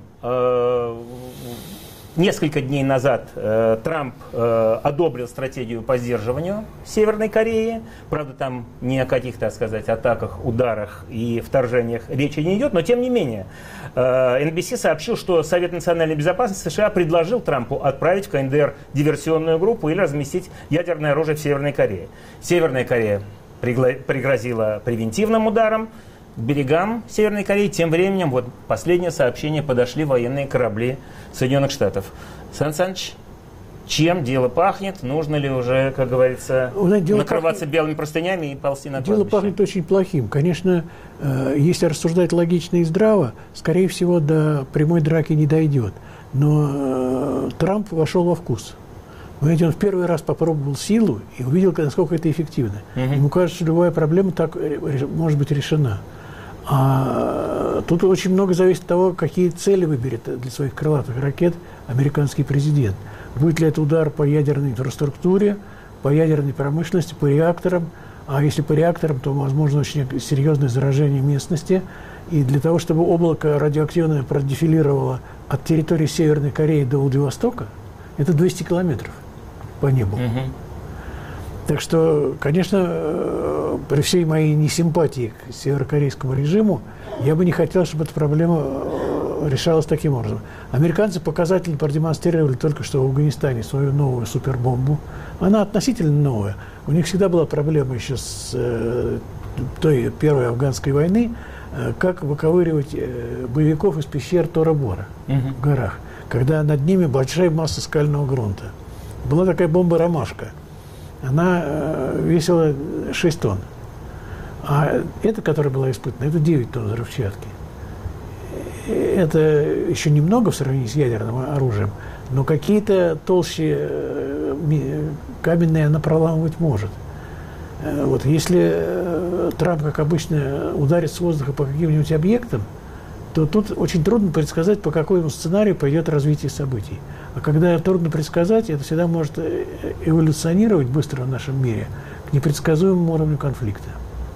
несколько дней назад Трамп одобрил стратегию по сдерживанию Северной Кореи. Правда, там ни о каких, так сказать, атаках, ударах и вторжениях речи не идет. Но, тем не менее, NBC сообщил, что Совет национальной безопасности США предложил Трампу отправить в КНДР диверсионную группу или разместить ядерное оружие в Северной Корее. Северная Корея пригрозила превентивным ударом к берегам Северной Кореи. Тем временем, вот последнее сообщение, подошли военные корабли Соединенных Штатов. Сан Саныч, чем дело пахнет? Нужно ли уже, как говорится, накрываться белыми простынями и ползти на кладбище? Дело пахнет очень плохим. Конечно, если рассуждать логично и здраво, скорее всего, до прямой драки не дойдет. Но Трамп вошел во вкус. Знаете, он в первый раз попробовал силу и увидел, насколько это эффективно. Ему кажется, что любая проблема так может быть решена. А тут очень много зависит от того, какие цели выберет для своих крылатых ракет американский президент. Будет ли это удар по ядерной инфраструктуре, по ядерной промышленности, по реакторам. А если по реакторам, то, возможно, очень серьезное заражение местности. И для того, чтобы облако радиоактивное продефилировало от территории Северной Кореи до Владивостока, это 200 километров по небу. Так что, конечно, при всей моей несимпатии к северокорейскому режиму, я бы не хотел, чтобы эта проблема решалась таким образом. Американцы показательно продемонстрировали только что в Афганистане свою новую супербомбу. Она относительно новая. У них всегда была проблема еще с той первой афганской войны, как выковыривать боевиков из пещер Тора-Бора в горах, когда над ними большая масса скального грунта. Была такая бомба «Ромашка». Она весила 6 тонн. А эта, которая была испытана, это 9 тонн взрывчатки. Это еще немного в сравнении с ядерным оружием, но какие-то толще каменные она проламывать может. Вот, если Трамп, как обычно, ударит с воздуха по каким-нибудь объектам, то тут очень трудно предсказать, по какому сценарию пойдет развитие событий. А когда трудно предсказать, это всегда может эволюционировать быстро в нашем мире к непредсказуемому уровню конфликта.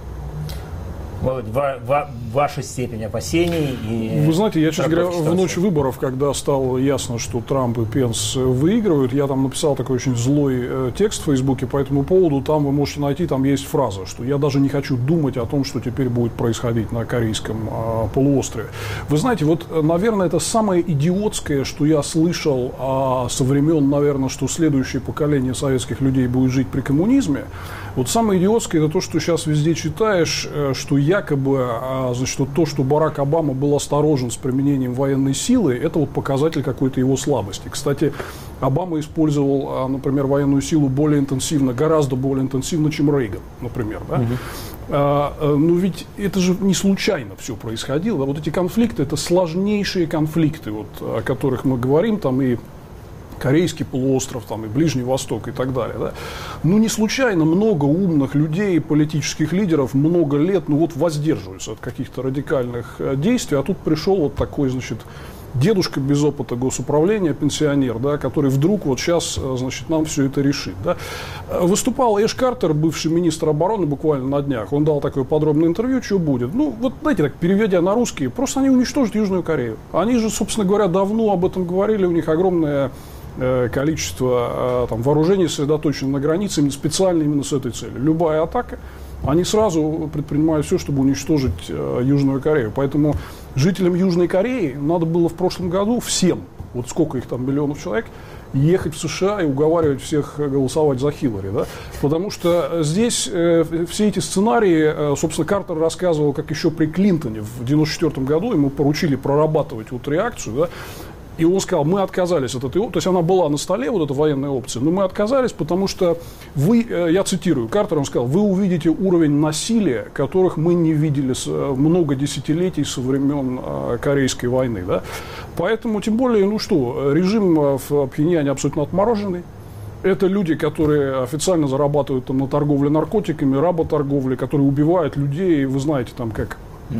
Ваша степень опасений и... Вы знаете, я, честно говоря, в ночь выборов, когда стало ясно, что Трамп и Пенс выигрывают, я там написал такой очень злой текст в Фейсбуке по этому поводу. Там вы можете найти, там есть фраза, что я даже не хочу думать о том, что теперь будет происходить на Корейском полуострове. Вы знаете, вот, наверное, это самое идиотское, что я слышал со времен, наверное, что следующее поколение советских людей будет жить при коммунизме. Вот самое идиотское, это то, что сейчас везде читаешь, что якобы, значит, вот то, что Барак Обама был осторожен с применением военной силы, это вот показатель какой-то его слабости. Кстати, Обама использовал, например, военную силу более интенсивно, гораздо более интенсивно, чем Рейган, например. Да? Но ведь это же не случайно все происходило. Вот эти конфликты, это сложнейшие конфликты, вот, о которых мы говорим, там и Корейский полуостров, там, и Ближний Восток и так далее. Да? Ну, не случайно много умных людей, политических лидеров много лет воздерживаются от каких-то радикальных действий, а тут пришел вот такой, значит, дедушка без опыта госуправления, пенсионер, да, который вдруг вот сейчас, значит, нам все это решит. Да. Выступал Эш Картер, бывший министр обороны, буквально на днях. Он дал такое подробное интервью, что будет. Ну, вот, знаете, так, переведя на русский, просто они уничтожат Южную Корею. Они же, собственно говоря, давно об этом говорили, у них огромное количество там, вооружений сосредоточено на границе специально именно с этой целью. Любая атака, они сразу предпринимают все, чтобы уничтожить Южную Корею. Поэтому жителям Южной Кореи надо было в прошлом году всем, вот сколько их там миллионов человек, ехать в США и уговаривать всех голосовать за Хиллари. Да? Потому что здесь все эти сценарии, собственно, Картер рассказывал, как еще при Клинтоне в 1994 году ему поручили прорабатывать вот реакцию, да? И он сказал, мы отказались от этой опции, то есть она была на столе, вот эта военная опция, но мы отказались, потому что вы, я цитирую, Картер, он сказал, вы увидите уровень насилия, которых мы не видели много десятилетий со времен Корейской войны. Да? Поэтому, тем более, ну что, режим в Пхеньяне абсолютно отмороженный. Это люди, которые официально зарабатывают там, на торговле наркотиками, работорговле, которые убивают людей, вы знаете, там, как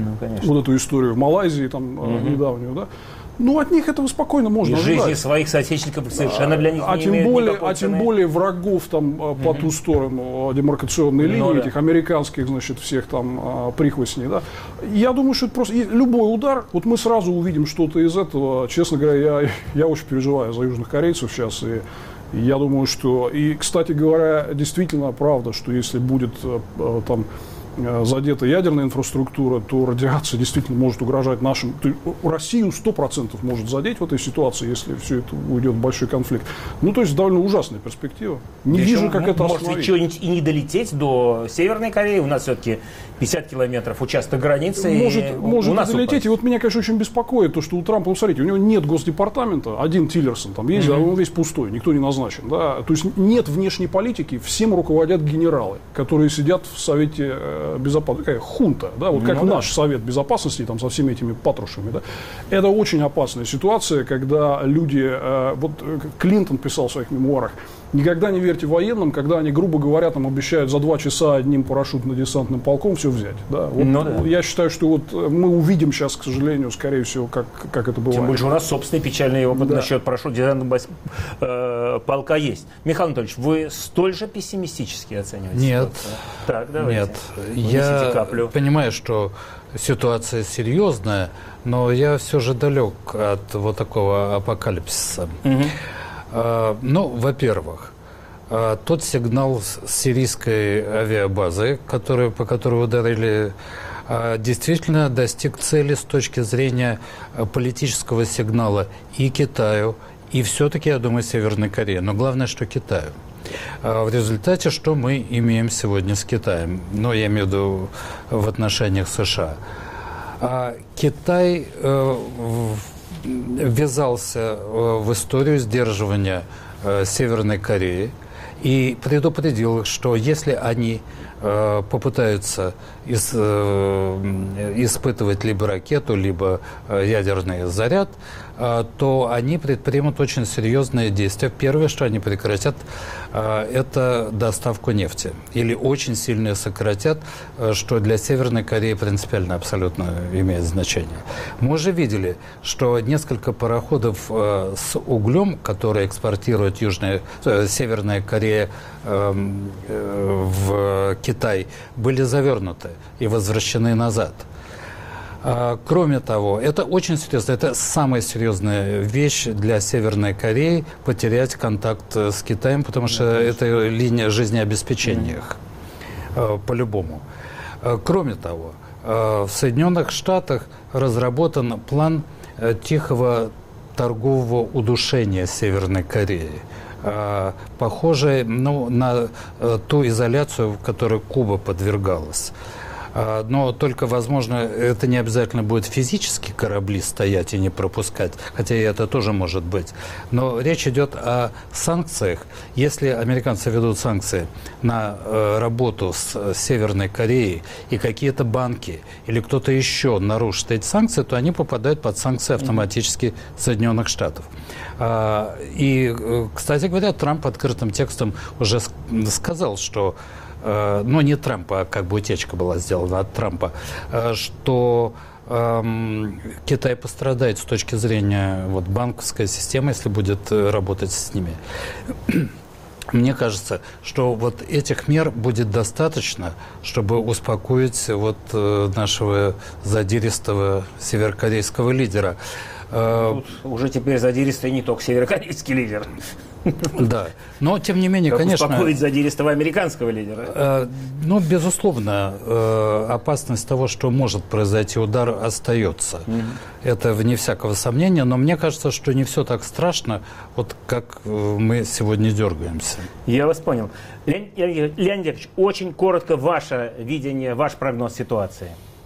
вот эту историю в Малайзии там, недавнюю, да? Ну, от них этого спокойно можно ожидать. Жизни своих соотечественников совершенно для них не имеет никакой цены. Тем более врагов там по ту сторону демаркационной линии, этих американских, значит, всех там прихвостней, да. Я думаю, что это просто любой удар, вот мы сразу увидим что-то из этого. Честно говоря, я очень переживаю за южных корейцев сейчас, и я думаю, что... И, кстати говоря, действительно правда, что если будет там задета ядерная инфраструктура, то радиация действительно может угрожать нашим... Россию 100% может задеть в этой ситуации, если все это уйдет в большой конфликт. Ну, то есть довольно ужасная перспектива. Не вижу, как это остановить. Может ли что-нибудь и не долететь до Северной Кореи? У нас все-таки 50 километров участок границы. Может долететь. И вот меня, конечно, очень беспокоит то, что у Трампа, смотрите, у него нет госдепартамента, один Тиллерсон там есть, а он весь пустой, никто не назначен. Да? То есть нет внешней политики, всем руководят генералы, которые сидят в Совете безопасности, такая хунта, да, вот как наш Совет Безопасности там, со всеми этими патрушами. Да. Это очень опасная ситуация, когда люди, вот Клинтон писал в своих мемуарах, никогда не верьте военным, когда они, грубо говоря, там, обещают за 2 часа одним парашютно-десантным полком все взять. Да. Вот, я считаю, что вот мы увидим сейчас, к сожалению, скорее всего, как это бывает. Тем больше у нас собственный печальный опыт насчет парашютно-десантного полка есть. Михаил Анатольевич, вы столь же пессимистически оцениваете ситуацию? Так, давайте. Нет. Я понимаю, что ситуация серьезная, но я все же далек от вот такого апокалипсиса. Ну, во-первых, тот сигнал с сирийской авиабазы, по которой ударили, действительно достиг цели с точки зрения политического сигнала и Китаю, и все-таки, я думаю, Северной Корее. Но главное, что Китаю. В результате, что мы имеем сегодня с Китаем? Ну, я имею в виду в отношениях США. Китай ввязался в историю сдерживания Северной Кореи и предупредил их, что если они попытаются испытывать либо ракету, либо ядерный заряд, то они предпримут очень серьезные действия. Первое, что они прекратят, это доставку нефти. Или очень сильно сократят, что для Северной Кореи принципиально абсолютно имеет значение. Мы уже видели, что несколько пароходов с углем, которые экспортирует Северная Корея в Китай, были завернуты и возвращены назад. Кроме того, это очень серьезно, это самая серьезная вещь для Северной Кореи – потерять контакт с Китаем, потому что это линия жизнеобеспечения их, по-любому. Кроме того, в Соединенных Штатах разработан план тихого торгового удушения Северной Кореи, похожий на ту изоляцию, в которой Куба подвергалась. Но только, возможно, это не обязательно будет физически корабли стоять и не пропускать, хотя и это тоже может быть. Но речь идет о санкциях. Если американцы ведут санкции на работу с Северной Кореей, и какие-то банки или кто-то еще нарушит эти санкции, то они попадают под санкции автоматически Соединенных Штатов. И, кстати говоря, Трамп открытым текстом уже сказал, что но не Трампа, а как бы утечка была сделана от Трампа, что Китай пострадает с точки зрения вот, банковской системы, если будет работать с ними. Мне кажется, что вот этих мер будет достаточно, чтобы успокоить вот нашего задиристого северокорейского лидера. Тут уже теперь задиристый не только северокорейский лидер. Да, но тем не менее, конечно... Успокоить задиристого американского лидера. Ну, безусловно, опасность того, что может произойти удар, остается. Это вне всякого сомнения, но мне кажется, что не все так страшно, вот как мы сегодня дергаемся. Я вас понял. Леонид Яковлевич, очень коротко ваше видение, ваш прогноз ситуации.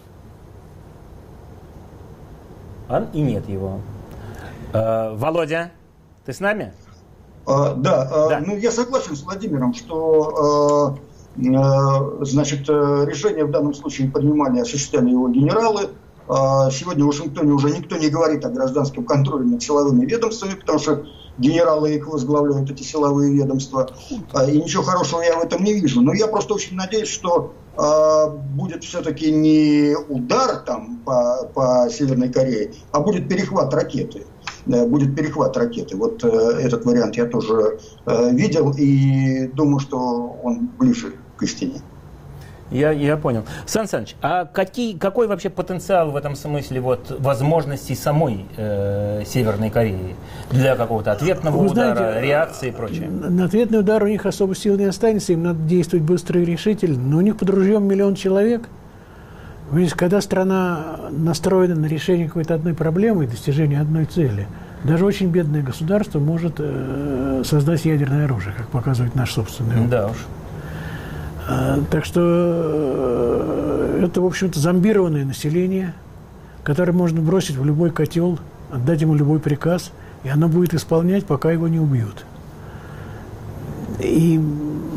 И нет его. Володя, ты с нами? Да. Ну, я согласен с Владимиром, что значит, решение в данном случае принимали, осуществляли его генералы. Сегодня в Вашингтоне уже никто не говорит о гражданском контроле над силовыми ведомствами, потому что генералы их возглавляют, эти силовые ведомства. И ничего хорошего я в этом не вижу. Но я просто очень надеюсь, что будет все-таки не удар там по Северной Корее, а будет перехват ракеты. Будет перехват ракеты. Вот этот вариант я тоже видел и думаю, что он ближе к истине. Я понял. Сан Саныч, а какой вообще потенциал в этом смысле вот, возможностей самой Северной Кореи для какого-то ответного удара, реакции и прочее? На ответный удар у них особо сил не останется, им надо действовать быстро и решительно. Но у них под ружьем 1 миллион человек. Видите, когда страна настроена на решение какой-то одной проблемы и достижение одной цели, даже очень бедное государство может создать ядерное оружие, как показывает наш собственный опыт. Да уж. Так что это, в общем-то, зомбированное население, которое можно бросить в любой котел, отдать ему любой приказ, и оно будет исполнять, пока его не убьют. И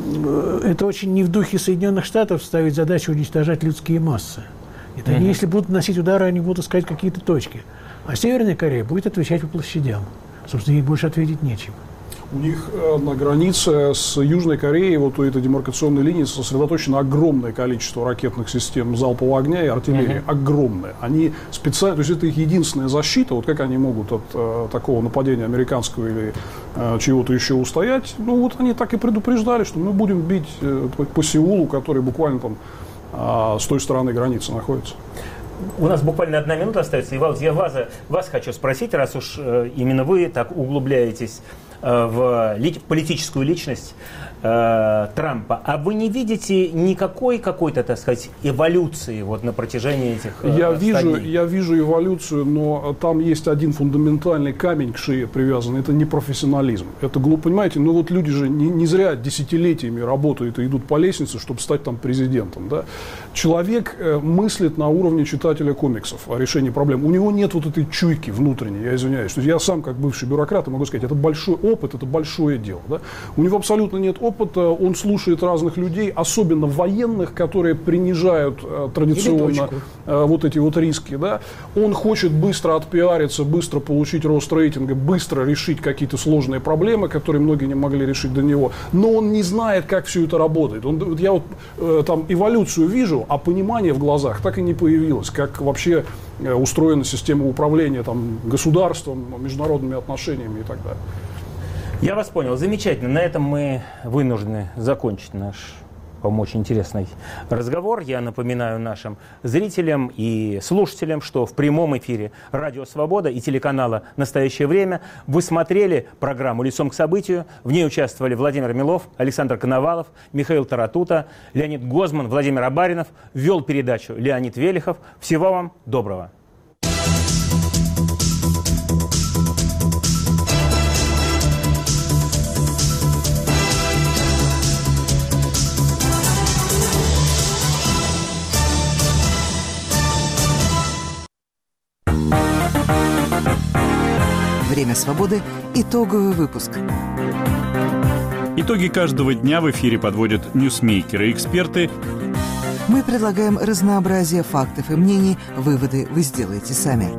это очень не в духе Соединенных Штатов ставить задачу уничтожать людские массы. Это они, если будут наносить удары, они будут искать какие-то точки. А Северная Корея будет отвечать по площадям. Собственно, ей больше ответить нечем. У них на границе с Южной Кореей, вот у этой демаркационной линии, сосредоточено огромное количество ракетных систем залпового огня и артиллерии. Огромное. Они специально, то есть это их единственная защита, вот как они могут от такого нападения американского или чего-то еще устоять. Ну вот они так и предупреждали, что мы будем бить по Сеулу, который буквально там с той стороны границы находится. У нас буквально 1 минута остается. И, Володь, я вас хочу спросить, раз уж именно вы так углубляетесь в политическую личность Трампа, а вы не видите никакой какой-то, так сказать, эволюции вот на протяжении этих стадий? Я вижу эволюцию, но там есть один фундаментальный камень к шее привязан. Это не профессионализм. Это глупо, понимаете? Ну вот люди же не зря десятилетиями работают и идут по лестнице, чтобы стать там президентом. Да? Человек мыслит на уровне читателя комиксов о решении проблем. У него нет вот этой чуйки внутренней, я извиняюсь. То есть я сам, как бывший бюрократ, могу сказать, это большой опыт, это большое дело. Да? У него абсолютно нет опыта, он слушает разных людей, особенно военных, которые принижают традиционно вот эти вот риски. Да? Он хочет быстро отпиариться, быстро получить рост рейтинга, быстро решить какие-то сложные проблемы, которые многие не могли решить до него. Но он не знает, как все это работает. Я вот там эволюцию вижу, а понимание в глазах так и не появилось, как вообще устроена система управления там, государством, международными отношениями и так далее. Я вас понял. Замечательно. На этом мы вынуждены закончить наш, по-моему, очень интересный разговор. Я напоминаю нашим зрителям и слушателям, что в прямом эфире Радио Свобода и телеканала «Настоящее время» вы смотрели программу «Лицом к событию». В ней участвовали Владимир Милов, Александр Коновалов, Михаил Тарatuta, Леонид Гозман, Владимир Абаринов. Вел передачу Леонид Велихов. Всего вам доброго. Время свободы. Итоговый выпуск. Итоги каждого дня в эфире подводят ньюсмейкеры и эксперты. Мы предлагаем разнообразие фактов и мнений. Выводы вы сделаете сами.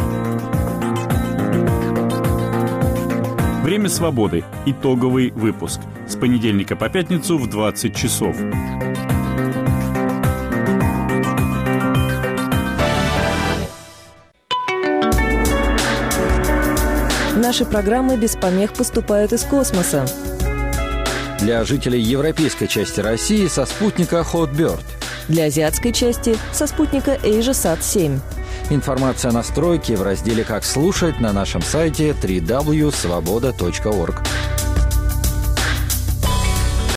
Время свободы. Итоговый выпуск. С понедельника по пятницу в 20 часов. Наши программы без помех поступают из космоса. Для жителей европейской части России со спутника Hotbird. Для азиатской части со спутника AsiaSat-7. Информация о настройке в разделе «Как слушать» на нашем сайте www.svoboda.org.